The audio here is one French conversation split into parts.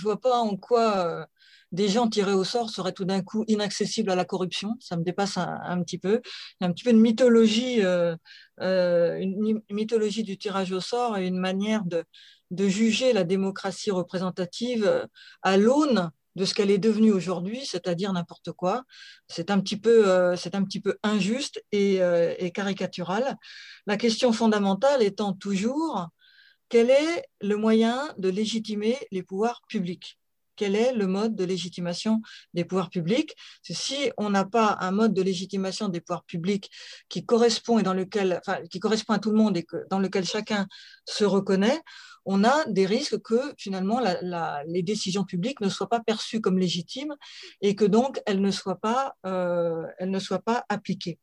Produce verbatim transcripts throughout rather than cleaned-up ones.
je ne vois pas en quoi euh, des gens tirés au sort seraient tout d'un coup inaccessibles à la corruption. Ça me dépasse un, un petit peu. Il y a un petit peu une mythologie, euh, euh, une mythologie du tirage au sort et une manière de, de juger la démocratie représentative à l'aune de ce qu'elle est devenue aujourd'hui, c'est-à-dire n'importe quoi. C'est un petit peu, euh, c'est un petit peu injuste et, euh, et caricatural. La question fondamentale étant toujours, quel est le moyen de légitimer les pouvoirs publics? Quel est le mode de légitimation des pouvoirs publics? Si on n'a pas un mode de légitimation des pouvoirs publics qui correspond et dans lequel, enfin, qui correspond à tout le monde et que, dans lequel chacun se reconnaît, on a des risques que finalement la, la, les décisions publiques ne soient pas perçues comme légitimes et que donc elles ne soient pas, euh, elles ne soient pas appliquées.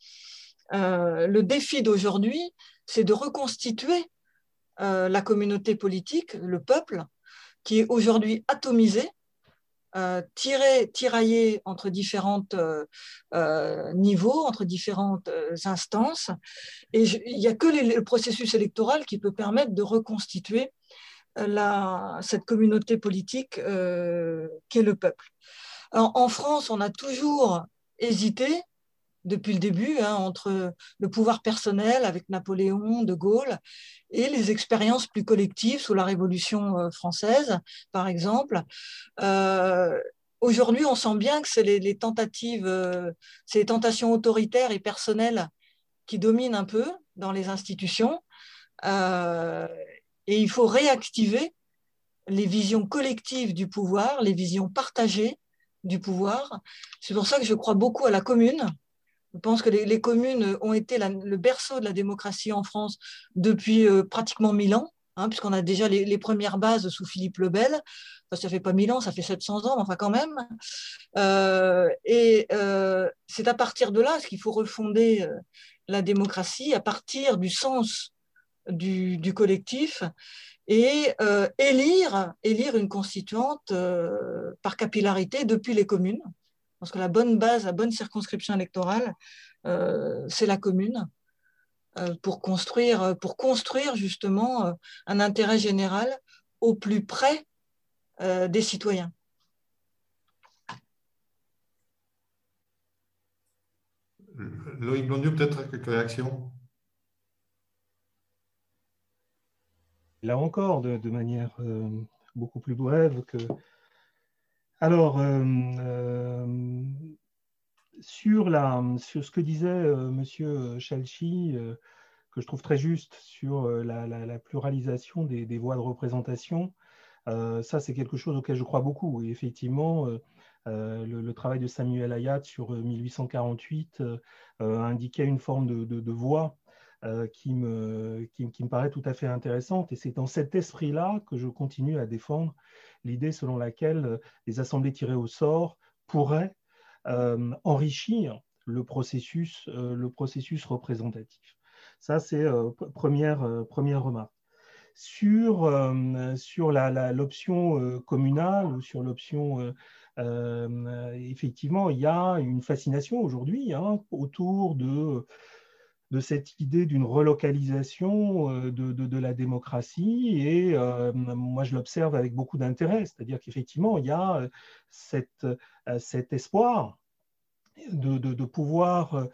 Euh, le défi d'aujourd'hui, c'est de reconstituer euh, la communauté politique, le peuple, qui est aujourd'hui atomisé, euh, tiré, tiraillé entre différents euh, euh, niveaux, entre différentes euh, instances. Et je, il n'y a que les, le processus électoral qui peut permettre de reconstituer la, cette communauté politique euh, qu'est le peuple. Alors, en France, on a toujours hésité depuis le début, hein, entre le pouvoir personnel avec Napoléon, De Gaulle, et les expériences plus collectives sous la Révolution euh, française, par exemple. Euh, Aujourd'hui, on sent bien que c'est les, les tentatives, euh, c'est les tentations autoritaires et personnelles qui dominent un peu dans les institutions. Euh, et il faut réactiver les visions collectives du pouvoir, les visions partagées du pouvoir. C'est pour ça que je crois beaucoup à la commune. Je pense que les, les communes ont été la, le berceau de la démocratie en France depuis euh, pratiquement mille ans, hein, puisqu'on a déjà les, les premières bases sous Philippe le Bel. Enfin, ça fait pas mille ans, ça fait sept cents ans, mais enfin quand même. Euh, et euh, c'est à partir de là qu'il faut refonder euh, la démocratie, à partir du sens du, du collectif, et euh, élire, élire une constituante euh, par capillarité depuis les communes. Parce que la bonne base, la bonne circonscription électorale, euh, c'est la commune, euh, pour construire, pour construire justement euh, un intérêt général au plus près euh, des citoyens. Loïc Blondiau, peut-être quelques réactions? Là encore, de, de manière euh, beaucoup plus brève que... Alors, euh, euh, sur, la, sur ce que disait euh, M. Chalchi, euh, que je trouve très juste, sur euh, la, la, la pluralisation des, des voies de représentation, euh, ça, c'est quelque chose auquel je crois beaucoup. Et effectivement, euh, euh, le, le travail de Samuel Hayat sur mille huit cent quarante-huit euh, euh, indiquait une forme de, de, de voie euh, qui, me, qui, qui me paraît tout à fait intéressante. Et c'est dans cet esprit-là que je continue à défendre l'idée selon laquelle euh, les assemblées tirées au sort pourraient euh, enrichir le processus, euh, le processus représentatif. Ça, c'est euh, première, euh, première remarque. Sur, euh, sur l'option euh, communale ou sur l'option, euh, euh, effectivement, il y a une fascination aujourd'hui hein, autour de, de cette idée d'une relocalisation euh, de, de, de la démocratie et euh, moi je l'observe avec beaucoup d'intérêt, c'est-à-dire qu'effectivement il y a cette, cet espoir de, de, de pouvoir euh,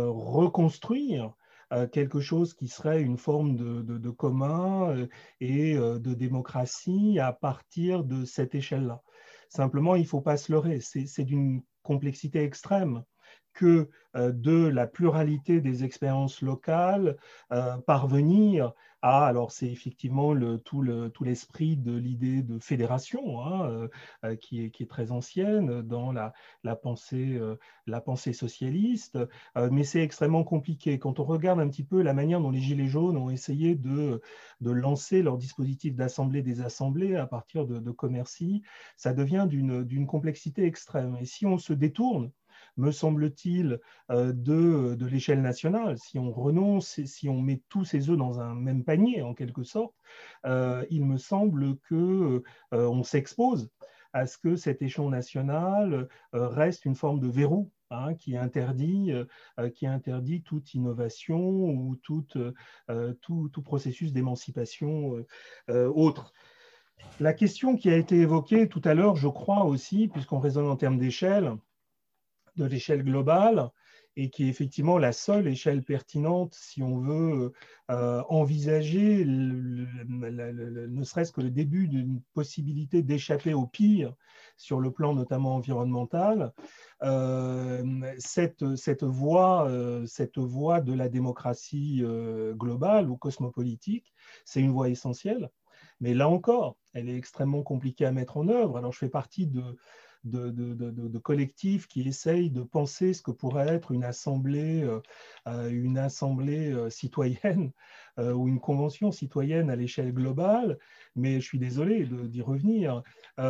reconstruire euh, quelque chose qui serait une forme de, de, de commun euh, et euh, de démocratie à partir de cette échelle-là. Simplement, il ne faut pas se leurrer, c'est d'une complexité extrême que euh, de la pluralité des expériences locales, euh, parvenir à, alors c'est effectivement le, tout l'esprit le, tout de l'idée de fédération hein, euh, qui, est, qui est très ancienne dans la, la, pensée, euh, la pensée socialiste, euh, mais c'est extrêmement compliqué. Quand on regarde un petit peu la manière dont les Gilets jaunes ont essayé de, de lancer leur dispositif d'assemblée des assemblées à partir de, de Commercy, ça devient d'une complexité extrême. Et si on se détourne, me semble-t-il, euh, de, de l'échelle nationale, si on renonce, si on met tous ses œufs dans un même panier, en quelque sorte, euh, il me semble qu'on euh, s'expose à ce que cet échelon national euh, reste une forme de verrou hein, qui, interdit, euh, qui interdit toute innovation ou toute, euh, tout, tout processus d'émancipation euh, autre. La question qui a été évoquée tout à l'heure, je crois aussi, puisqu'on raisonne en termes d'échelle, de l'échelle globale, et qui est effectivement la seule échelle pertinente si on veut euh, envisager le, le, le, le, ne serait-ce que le début d'une possibilité d'échapper au pire sur le plan notamment environnemental. Euh, cette, cette, voie, euh, cette voie de la démocratie euh, globale ou cosmopolitique, c'est une voie essentielle. Mais là encore, elle est extrêmement compliquée à mettre en œuvre. Alors, je fais partie de, de, de, de, de collectifs qui essayent de penser ce que pourrait être une assemblée, euh, une assemblée euh, citoyenne euh, ou une convention citoyenne à l'échelle globale. Mais je suis désolé d'y revenir.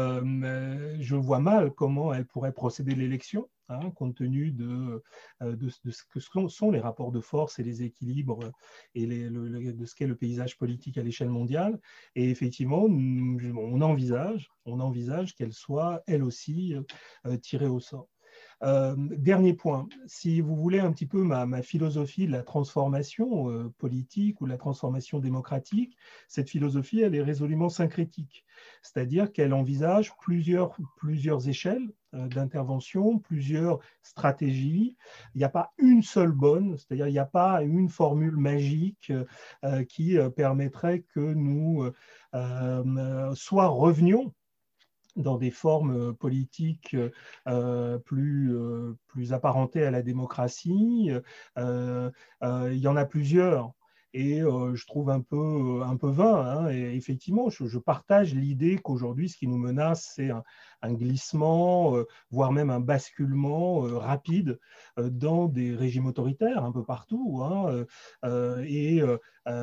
Euh, je vois mal comment elle pourrait procéder de l'élection. Hein, compte tenu de, de, de ce que sont les rapports de force et les équilibres et les, le, de ce qu'est le paysage politique à l'échelle mondiale. Et effectivement, on envisage, on envisage qu'elle soit, elle aussi, euh, tirée au sort. Euh, dernier point, si vous voulez un petit peu ma, ma philosophie de la transformation euh, politique ou la transformation démocratique, cette philosophie, elle est résolument syncrétique, c'est-à-dire qu'elle envisage plusieurs, plusieurs échelles euh, d'intervention, plusieurs stratégies. Il n'y a pas une seule bonne, c'est-à-dire il n'y a pas une formule magique euh, qui euh, permettrait que nous euh, euh, soit revenions dans des formes politiques euh, plus, euh, plus apparentées à la démocratie. Euh, euh, il y en a plusieurs. Et euh, je trouve un peu, un peu vain. Hein. Et effectivement, je, je partage l'idée qu'aujourd'hui, ce qui nous menace, c'est un, un glissement, euh, voire même un basculement euh, rapide euh, dans des régimes autoritaires un peu partout. Hein. Euh, et euh,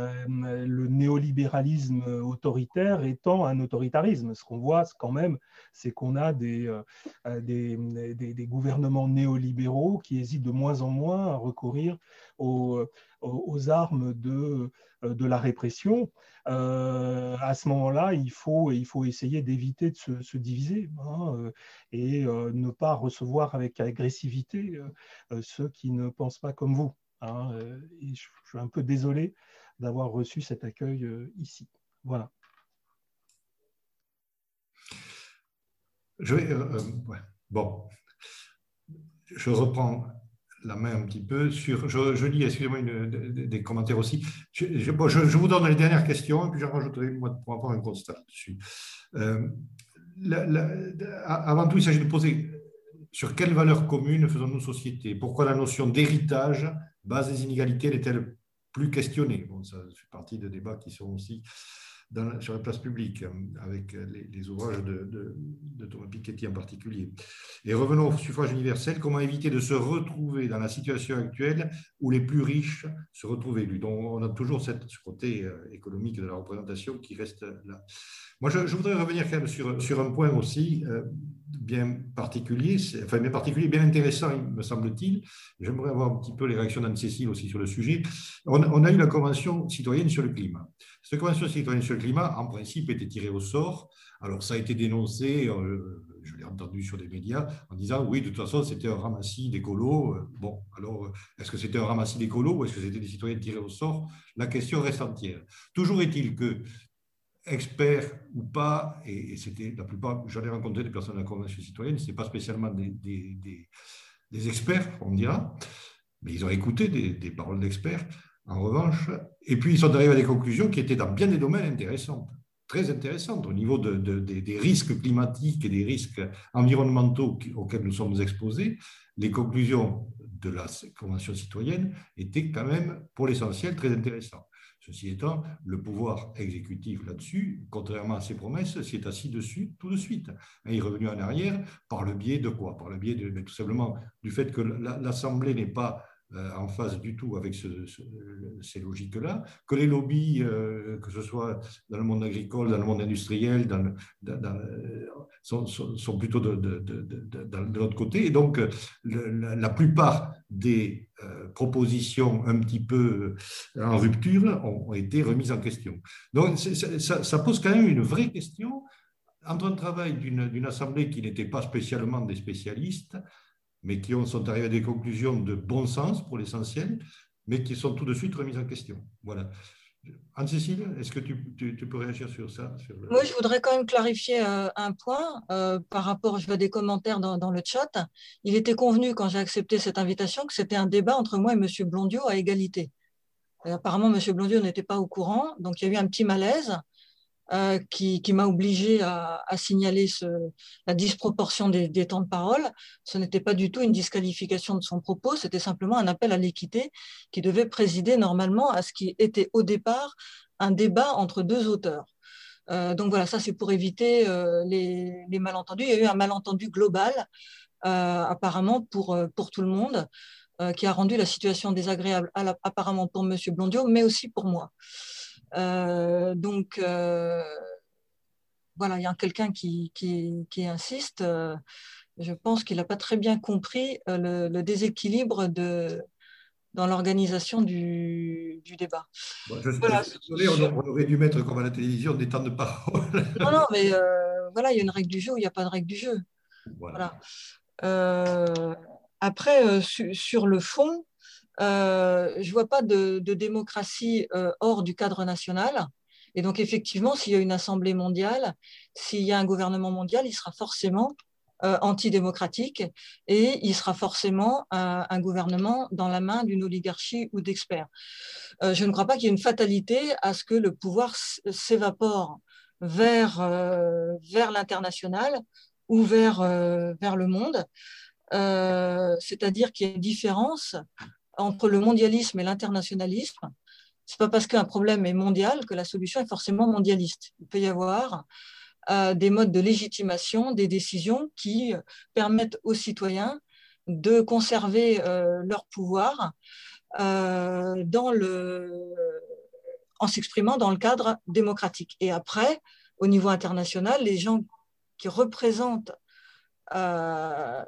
le néolibéralisme autoritaire étant un autoritarisme. Ce qu'on voit quand même, c'est qu'on a des, euh, des, des, des gouvernements néolibéraux qui hésitent de moins en moins à recourir aux, aux armes de, de la répression. Euh, à ce moment-là, il faut, il faut essayer d'éviter de se, se diviser hein, et euh, ne pas recevoir avec agressivité euh, ceux qui ne pensent pas comme vous. Hein, et je, je suis un peu désolé d'avoir reçu cet accueil euh, ici. Voilà. Je vais, euh, euh, ouais. Bon, je reprends la main un petit peu sur. Je, je lis, excusez-moi, une, des, des commentaires aussi. Je, je, bon, je, je vous donne les dernières questions et puis j'en rajouterai moi pour avoir un constat dessus. Euh, la, la, avant tout, il s'agit de poser sur quelle valeur commune faisons-nous société? Pourquoi la notion d'héritage, base des inégalités, n'est-elle plus questionnée? Bon, ça fait partie de débats qui sont aussi dans, sur la place publique, avec les, les ouvrages de, de, de Thomas Piketty en particulier. Et revenons au suffrage universel. Comment éviter de se retrouver dans la situation actuelle où les plus riches se retrouvent élus? Donc, on a toujours cette, ce côté économique de la représentation qui reste là. Moi, je, je voudrais revenir quand même sur, sur un point aussi euh, bien particulier, enfin bien particulier, bien intéressant, me semble-t-il. J'aimerais avoir un petit peu les réactions d'Anne-Cécile aussi sur le sujet. On, on a eu la Convention citoyenne sur le climat. Cette Convention citoyenne sur le climat, en principe, était tirée au sort. Alors, ça a été dénoncé, euh, je l'ai entendu sur les médias, en disant, oui, de toute façon, c'était un ramassis d'écolos. Bon, alors, est-ce que c'était un ramassis d'écolos ou est-ce que c'était des citoyens tirés au sort? La question reste entière. Toujours est-il que experts ou pas, et c'était la plupart, j'en ai rencontré des personnes de la Convention citoyenne, ce n'est pas spécialement des, des, des, des experts, on dira, mais ils ont écouté des, des paroles d'experts, en revanche, et puis ils sont arrivés à des conclusions qui étaient dans bien des domaines intéressants, très intéressantes, au niveau de, de, de, des risques climatiques et des risques environnementaux auxquels nous sommes exposés. Les conclusions de la Convention citoyenne étaient quand même, pour l'essentiel, très intéressantes. Ceci étant, le pouvoir exécutif là-dessus, contrairement à ses promesses, s'y est assis dessus tout de suite. Il est revenu en arrière par le biais de quoi? Par le biais de, tout simplement du fait que l'Assemblée n'est pas euh, en phase du tout avec ce, ce, ces logiques-là, que les lobbies, euh, que ce soit dans le monde agricole, dans le monde industriel, dans le, dans, dans, sont, sont plutôt de, de, de, de, de l'autre côté. Et donc, le, la, la plupart des euh, propositions un petit peu en rupture ont, ont été remises en question. Donc, c'est, ça, ça pose quand même une vraie question entre un travail d'une, d'une assemblée qui n'était pas spécialement des spécialistes, mais qui ont, sont arrivés à des conclusions de bon sens pour l'essentiel, mais qui sont tout de suite remises en question. Voilà. Anne-Cécile, est-ce que tu, tu, tu peux réagir sur ça sur le... Moi, je voudrais quand même clarifier euh, un point euh, par rapport, je vois des commentaires dans, dans le chat. Il était convenu, quand j'ai accepté cette invitation, que c'était un débat entre moi et M. Blondiot à égalité. Et apparemment, M. Blondiot n'était pas au courant, donc il y a eu un petit malaise euh, qui, qui m'a obligé à, à signaler ce, la disproportion des, des temps de parole. Ce n'était pas du tout une disqualification de son propos, c'était simplement un appel à l'équité qui devait présider normalement à ce qui était au départ un débat entre deux auteurs. Euh, donc voilà, ça c'est pour éviter euh, les, les malentendus. Il y a eu un malentendu global, euh, apparemment pour, pour tout le monde, euh, qui a rendu la situation désagréable à la, apparemment pour M. Blondiot, mais aussi pour moi. Euh, donc euh, voilà, il y a quelqu'un qui, qui, qui insiste. Euh, je pense qu'il n'a pas très bien compris euh, le, le déséquilibre de, dans l'organisation du, du débat. Bon, je, je Voilà. suis désolé, on, on aurait dû mettre comme à la télévision des temps de parole. Non, non, mais euh, voilà, il y a une règle du jeu ou il n'y a pas de règle du jeu. Voilà. Voilà. Euh, après, euh, su, sur le fond, euh, je ne vois pas de, de démocratie euh, hors du cadre national. Et donc, effectivement, s'il y a une assemblée mondiale, s'il y a un gouvernement mondial, il sera forcément euh, antidémocratique et il sera forcément un, un gouvernement dans la main d'une oligarchie ou d'experts. Euh, je ne crois pas qu'il y ait une fatalité à ce que le pouvoir s'évapore vers, euh, vers l'international ou vers, euh, vers le monde. Euh, c'est-à-dire qu'il y a une différence entre le mondialisme et l'internationalisme. Ce n'est pas parce qu'un problème est mondial que la solution est forcément mondialiste. Il peut y avoir euh, des modes de légitimation des décisions qui permettent aux citoyens de conserver euh, leur pouvoir euh, dans le, en s'exprimant dans le cadre démocratique. Et après, au niveau international, les gens qui représentent euh,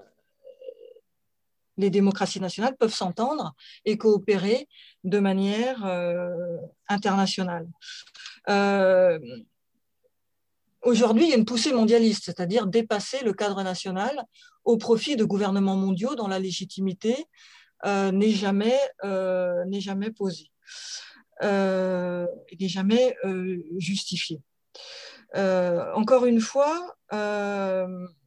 les démocraties nationales peuvent s'entendre et coopérer de manière euh, internationale. Euh, Aujourd'hui, il y a une poussée mondialiste, c'est-à-dire dépasser le cadre national au profit de gouvernements mondiaux dont la légitimité euh, n'est jamais, euh, n'est jamais posée, euh, n'est jamais euh, justifiée. Euh, encore une fois, euh,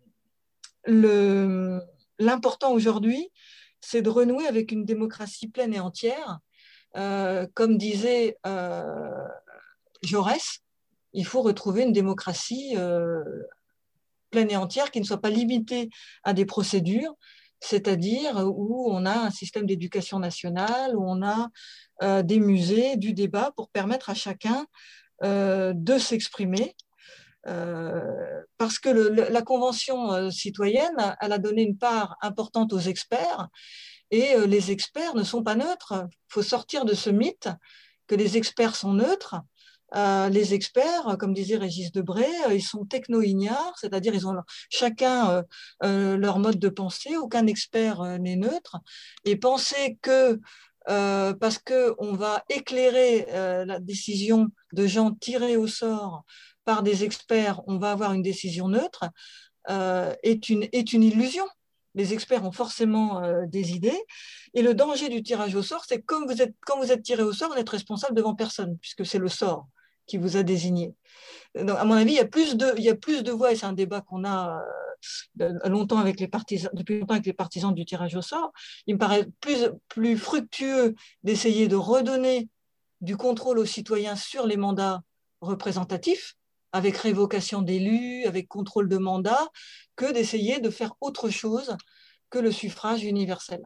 le, l'important aujourd'hui, c'est de renouer avec une démocratie pleine et entière. Euh, comme disait euh, Jaurès, il faut retrouver une démocratie euh, pleine et entière qui ne soit pas limitée à des procédures, c'est-à-dire où on a un système d'éducation nationale, où on a euh, des musées, du débat pour permettre à chacun euh, de s'exprimer. Euh, parce que le, la Convention euh, citoyenne, elle a donné une part importante aux experts, et euh, les experts ne sont pas neutres. Il faut sortir de ce mythe que les experts sont neutres. Euh, les experts, comme disait Régis Debray, euh, ils sont techno-ignares, c'est-à-dire ils ont leur, chacun euh, euh, leur mode de pensée, aucun expert euh, n'est neutre. Et penser que euh, parce qu'on va éclairer euh, la décision de gens tirés au sort par des experts, on va avoir une décision neutre, euh, est, une, est une illusion. Les experts ont forcément euh, des idées. Et le danger du tirage au sort, c'est que comme vous êtes, quand vous êtes tiré au sort, vous êtes responsable devant personne, puisque c'est le sort qui vous a désigné. Donc, à mon avis, il y a plus de, il y a plus de voix, et c'est un débat qu'on a euh, longtemps avec les partisans, depuis longtemps avec les partisans du tirage au sort. Il me paraît plus, plus fructueux d'essayer de redonner du contrôle aux citoyens sur les mandats représentatifs, avec révocation d'élus, avec contrôle de mandat, que d'essayer de faire autre chose que le suffrage universel.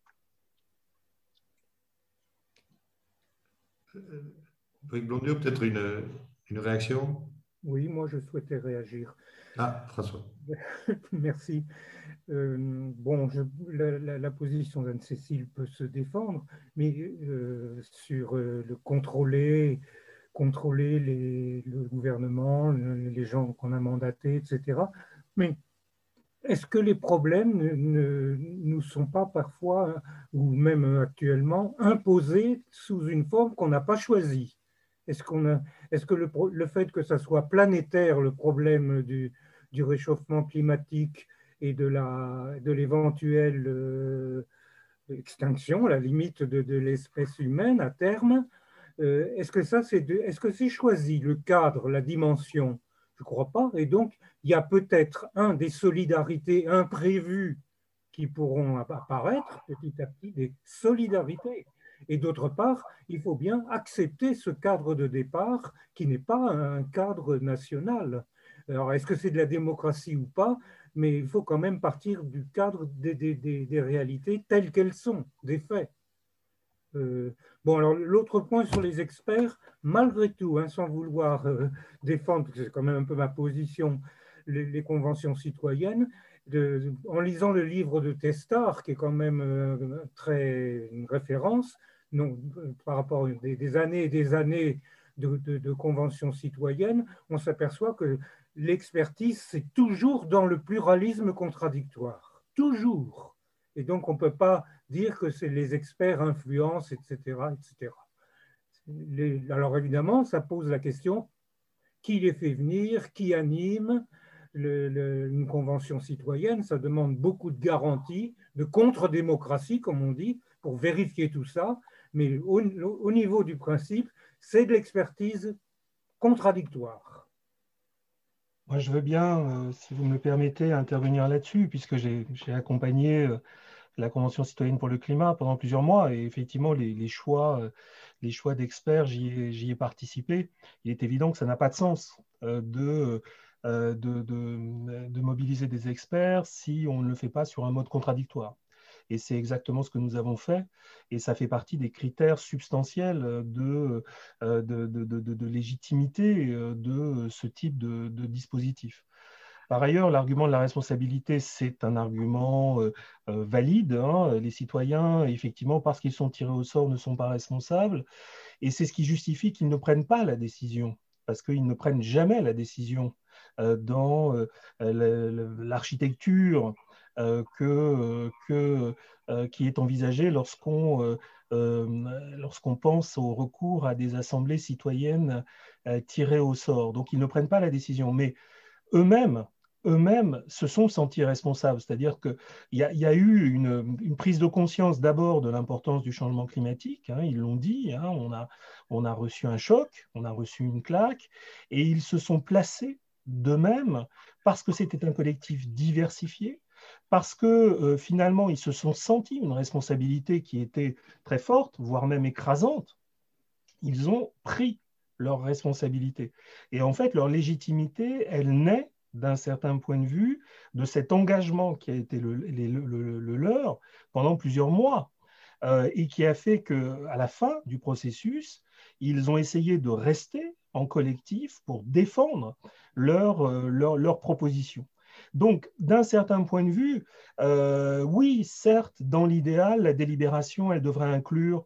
Bric Blondiot, peut-être une, une réaction? Oui, moi je souhaitais réagir. Ah, François. Merci. Euh, bon, je, la, la, la position d'Anne-Cécile peut se défendre, mais euh, sur euh, le contrôler, contrôler les, le gouvernement, les gens qu'on a mandatés, et cetera. Mais est-ce que les problèmes ne, ne nous sont pas parfois, ou même actuellement, imposés sous une forme qu'on n'a pas choisie? Est-ce qu'on a, est-ce que le, le fait que ça soit planétaire, le problème du, du réchauffement climatique et de la, de l'éventuelle euh, extinction, la limite de, de l'espèce humaine à terme, Euh, est-ce que ça, c'est de, est-ce que c'est choisi, le cadre, la dimension? Je ne crois pas. Et donc, il y a peut-être un des solidarités imprévues qui pourront apparaître petit à petit, des solidarités. Et d'autre part, il faut bien accepter ce cadre de départ qui n'est pas un cadre national. Alors, est-ce que c'est de la démocratie ou pas? Mais il faut quand même partir du cadre des, des, des, des réalités telles qu'elles sont, des faits. Euh, bon, alors l'autre point sur les experts, malgré tout, hein, sans vouloir euh, défendre, parce que c'est quand même un peu ma position, les, les conventions citoyennes, de, en lisant le livre de Testard, qui est quand même euh, très une référence, non, par rapport à des, des années et des années de, de, de conventions citoyennes, on s'aperçoit que l'expertise, c'est toujours dans le pluralisme contradictoire. Toujours. Et donc, on ne peut pas dire que c'est les experts influencent, et cetera, et cetera. Les, alors, évidemment, ça pose la question, qui les fait venir, qui anime le, le, une convention citoyenne? Ça demande beaucoup de garanties, de contre-démocratie, comme on dit, pour vérifier tout ça. Mais au, au niveau du principe, c'est de l'expertise contradictoire. Moi, je veux bien, euh, si vous me le permettez, intervenir là-dessus, puisque j'ai accompagné euh, la Convention citoyenne pour le climat pendant plusieurs mois, et effectivement, les, les choix, euh, les choix d'experts, j'y ai, j'y ai participé. Il est évident que ça n'a pas de sens euh, de, euh, de, de, de mobiliser des experts si on ne le fait pas sur un mode contradictoire. Et c'est exactement ce que nous avons fait, et ça fait partie des critères substantiels de, de, de, de, de légitimité de ce type de, de dispositif. Par ailleurs, l'argument de la responsabilité, c'est un argument euh, euh, valide. Hein. Les citoyens, effectivement, parce qu'ils sont tirés au sort, ne sont pas responsables, et c'est ce qui justifie qu'ils ne prennent pas la décision, parce qu'ils ne prennent jamais la décision euh, dans euh, l'architecture euh, que, que, euh, qui est envisagée lorsqu'on euh, euh, lorsqu'on pense au recours à des assemblées citoyennes euh, tirées au sort. Donc, ils ne prennent pas la décision, mais eux-mêmes eux-mêmes se sont sentis responsables. C'est-à-dire qu'il y, y a eu une, une prise de conscience d'abord de l'importance du changement climatique, hein, ils l'ont dit, hein, on, a, on a reçu un choc, on a reçu une claque, et ils se sont placés d'eux-mêmes parce que c'était un collectif diversifié, parce que euh, finalement ils se sont sentis une responsabilité qui était très forte, voire même écrasante. Ils ont pris leur responsabilité. Et en fait, leur légitimité, elle naît d'un certain point de vue de cet engagement qui a été le, le, le, le leur pendant plusieurs mois euh, et qui a fait qu'à la fin du processus, ils ont essayé de rester en collectif pour défendre leurs leur, leur, leur propositions. Donc, d'un certain point de vue, euh, oui, certes, dans l'idéal, la délibération, elle devrait inclure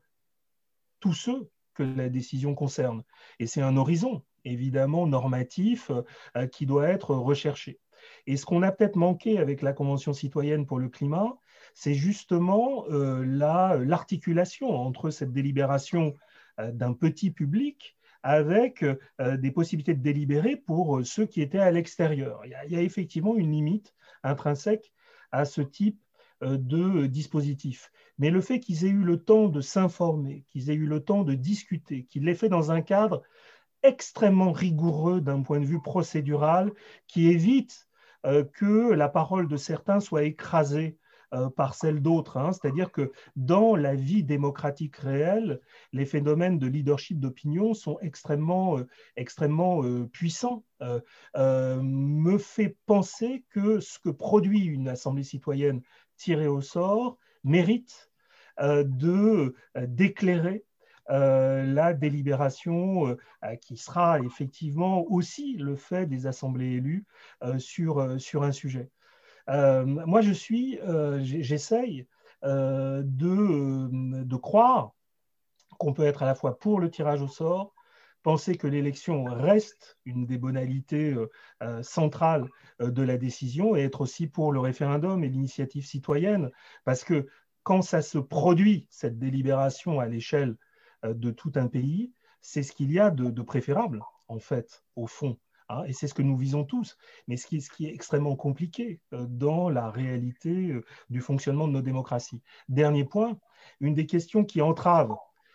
tous ceux que la décision concerne. Et c'est un horizon, évidemment, normatif euh, qui doit être recherché. Et ce qu'on a peut-être manqué avec la Convention citoyenne pour le climat, c'est justement euh, l'articulation entre cette délibération euh, d'un petit public avec euh, des possibilités de délibérer pour euh, ceux qui étaient à l'extérieur. Il, il y a effectivement une limite intrinsèque à ce type de dispositifs. Mais le fait qu'ils aient eu le temps de s'informer, qu'ils aient eu le temps de discuter, qu'ils l'aient fait dans un cadre extrêmement rigoureux d'un point de vue procédural, qui évite euh, que la parole de certains soit écrasée euh, par celle d'autres. Hein. C'est-à-dire que dans la vie démocratique réelle, les phénomènes de leadership d'opinion sont extrêmement, euh, extrêmement euh, puissants. Euh, euh, me fait penser que ce que produit une assemblée citoyenne tirée au sort mérite euh, de euh, d'éclairer euh, la délibération euh, qui sera effectivement aussi le fait des assemblées élues euh, sur, euh, sur un sujet. Euh, moi, je suis, euh, j'essaye euh, de, de croire qu'on peut être à la fois pour le tirage au sort, penser que l'élection reste une des bonalités euh, centrales euh, de la décision et être aussi pour le référendum et l'initiative citoyenne, parce que quand ça se produit, cette délibération à l'échelle euh, de tout un pays, c'est ce qu'il y a de, de préférable, en fait, au fond. Hein, et c'est ce que nous visons tous. Mais ce qui, ce qui est extrêmement compliqué euh, dans la réalité euh, du fonctionnement de nos démocraties. Dernier point, une des questions qui entrave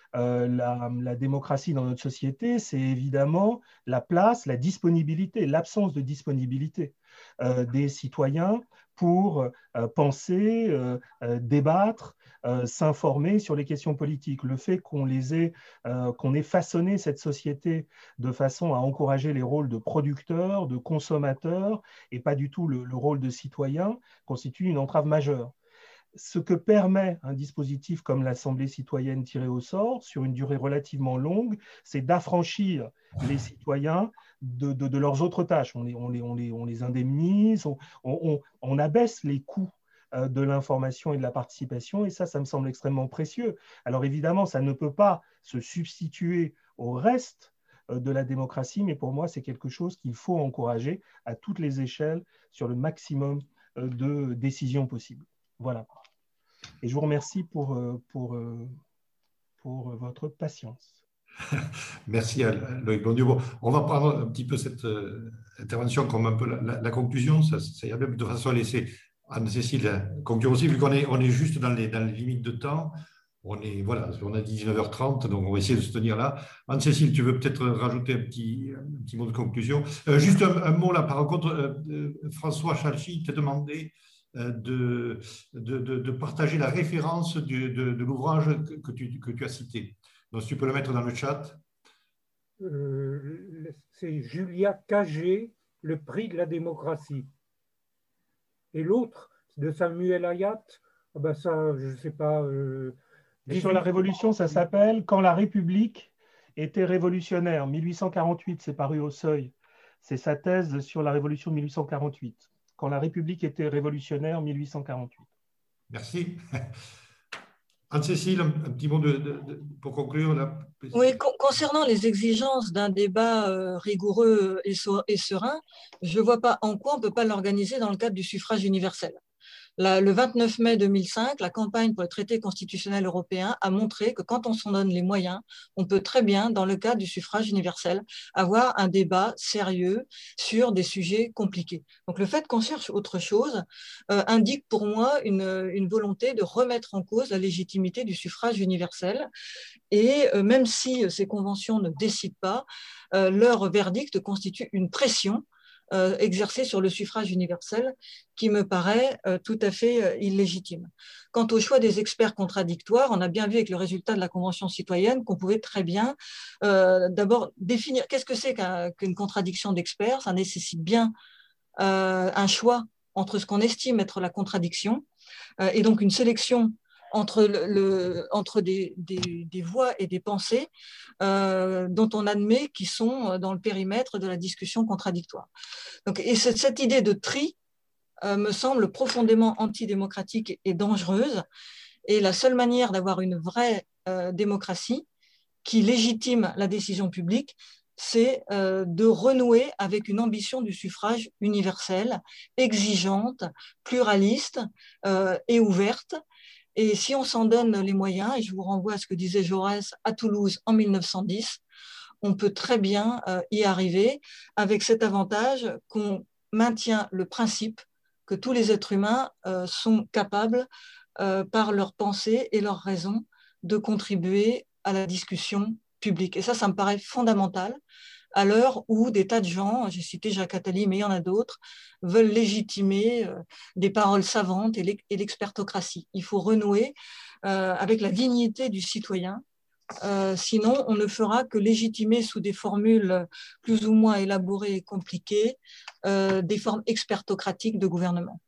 euh, la, la démocratie dans notre société, c'est évidemment la place, la disponibilité, l'absence de disponibilité euh, des citoyens pour euh, penser, euh, euh, débattre, euh, s'informer sur les questions politiques. Le fait qu'on les ait, euh, qu'on ait façonné cette société de façon à encourager les rôles de producteurs, de consommateurs, et pas du tout le, le rôle de citoyen, constitue une entrave majeure. Ce que permet un dispositif comme l'Assemblée citoyenne tirée au sort, sur une durée relativement longue, c'est d'affranchir les citoyens de, de, de leurs autres tâches. On les, on les, on les, on les indemnise, on, on, on abaisse les coûts de l'information et de la participation, et ça, ça me semble extrêmement précieux. Alors évidemment, ça ne peut pas se substituer au reste de la démocratie, mais pour moi, c'est quelque chose qu'il faut encourager à toutes les échelles sur le maximum de décisions possibles. Voilà. Et je vous remercie pour, pour, pour votre patience. Merci à Loïc Blondiau. Bon, on va prendre un petit peu cette euh, intervention comme un peu la, la, la conclusion. Ça, ça y a même de façon à laisser Anne-Cécile conclure aussi, vu qu'on est, on est juste dans les, dans les limites de temps. On, est, voilà, on a dit dix-neuf heures trente, donc on va essayer de se tenir là. Anne-Cécile, tu veux peut-être rajouter un petit, un petit mot de conclusion. Euh, juste un, un mot là, par contre, euh, François Chalchi t'a demandé De, de, de partager la référence du, de, de l'ouvrage que tu, que tu as cité. Donc, si tu peux le mettre dans le chat. Euh, c'est Julia Cagé, Le prix de la démocratie. Et l'autre, de Samuel Hayat, ah ben ça, je ne sais pas. Euh, Et sur la Révolution, ça s'appelle « Quand la République était révolutionnaire ». mille huit cent quarante-huit, c'est paru au Seuil. C'est sa thèse sur la Révolution de mille huit cent quarante-huit. Quand la République était révolutionnaire, mille huit cent quarante-huit. Merci. Anne-Cécile, un, un petit mot de, de, de, pour conclure. Là. Oui, con concernant les exigences d'un débat euh, rigoureux et, et serein, je ne vois pas en quoi on ne peut pas l'organiser dans le cadre du suffrage universel. La, le vingt-neuf mai deux mille cinq, la campagne pour le traité constitutionnel européen a montré que quand on s'en donne les moyens, on peut très bien, dans le cadre du suffrage universel, avoir un débat sérieux sur des sujets compliqués. Donc le fait qu'on cherche autre chose euh, indique pour moi une, une volonté de remettre en cause la légitimité du suffrage universel. Et euh, même si ces conventions ne décident pas, euh, leur verdict constitue une pression Euh, exercée sur le suffrage universel qui me paraît euh, tout à fait euh, illégitime. Quant au choix des experts contradictoires, on a bien vu avec le résultat de la Convention citoyenne qu'on pouvait très bien euh, d'abord définir qu'est-ce que c'est qu'un, qu'une contradiction d'experts. Ça nécessite bien euh, un choix entre ce qu'on estime être la contradiction euh, et donc une sélection entre, le, le, entre des, des, des voix et des pensées euh, dont on admet qui sont dans le périmètre de la discussion contradictoire. Donc, et cette, cette idée de tri euh, me semble profondément antidémocratique et dangereuse. Et la seule manière d'avoir une vraie euh, démocratie qui légitime la décision publique, c'est euh, de renouer avec une ambition du suffrage universel, exigeante, pluraliste euh, et ouverte. Et si on s'en donne les moyens, et je vous renvoie à ce que disait Jaurès à Toulouse en mille neuf cent dix, on peut très bien euh, y arriver avec cet avantage qu'on maintient le principe que tous les êtres humains euh, sont capables, euh, par leur pensée et leur raison, de contribuer à la discussion publique. Et ça, ça me paraît fondamental à l'heure où des tas de gens, j'ai cité Jacques Attali, mais il y en a d'autres, veulent légitimer euh, des paroles savantes et l'expertocratie. Il faut renouer euh, avec la dignité du citoyen. Euh, sinon, on ne fera que légitimer sous des formules plus ou moins élaborées et compliquées euh, des formes expertocratiques de gouvernement.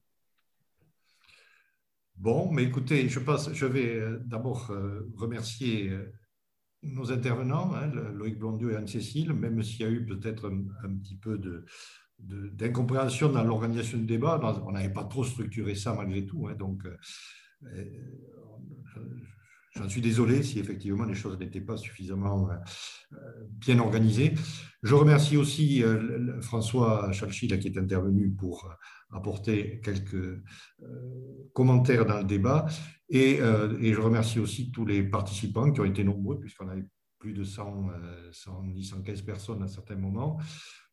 Bon, mais écoutez, je pense, je vais d'abord remercier nos intervenants, hein, Loïc Blondiau et Anne-Cécile, même s'il y a eu peut-être un, un petit peu de, de, d'incompréhension dans l'organisation du débat. On n'avait pas trop structuré ça malgré tout, hein, donc euh, j'en suis désolé si effectivement les choses n'étaient pas suffisamment euh, bien organisées. Je remercie aussi euh, François Chalchi qui est intervenu pour apporter quelques euh, commentaires dans le débat. Et, euh, et je remercie aussi tous les participants qui ont été nombreux, puisqu'on avait plus de cent, cent dix, cent quinze personnes à certains moments.